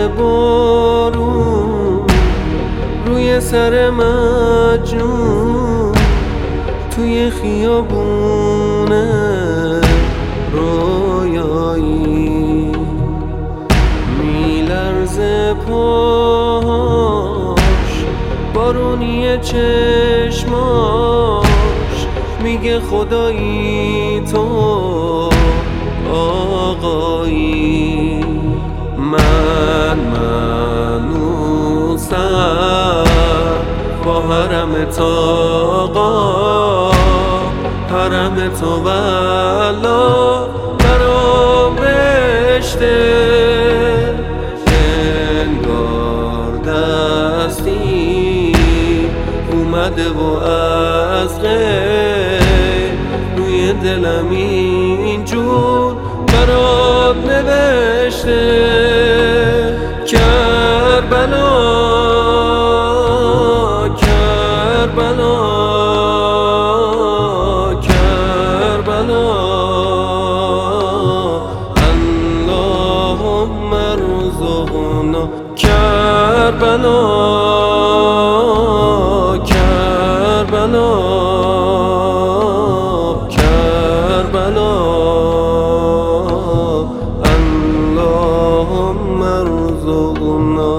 بارون روی سر مجنون توی خیابون رویایی میلرزه پاهاش بارونی چشماش میگه خدایی تو آقایی منوسم با حرم آقا حرم تو والا برام بشته انگار دستی اومده و از غیر روی دلم اینجور برات نوشته کربلا اللهم ارزقنا کربلا کربلا کربلا اللهم ارزقنا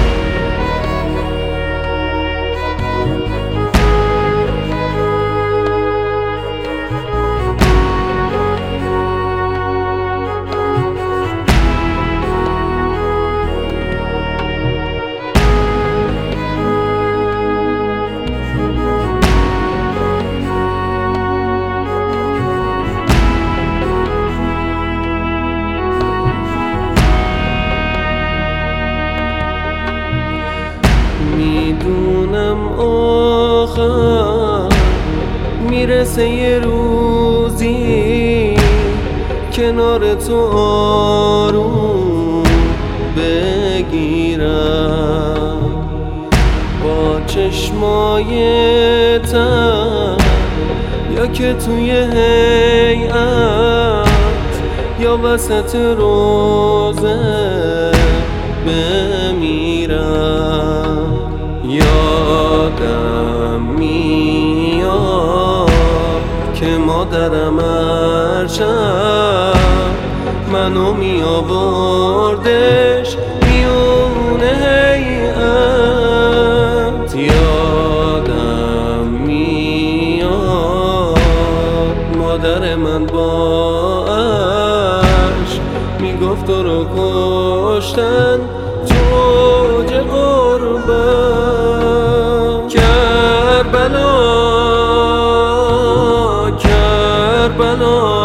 میدونم آخر میرسه یه روزی کنار تو آروم بگیرم با چشمای تر یا که توی هیئت یا وسط روزه بمیرم یادم میاد که مادرم هر شب منو میآوردش میونه هیئت یادم میاد مادر من با عشق میگفت تو رو کشتن تو اوج غربت کربلا کربلا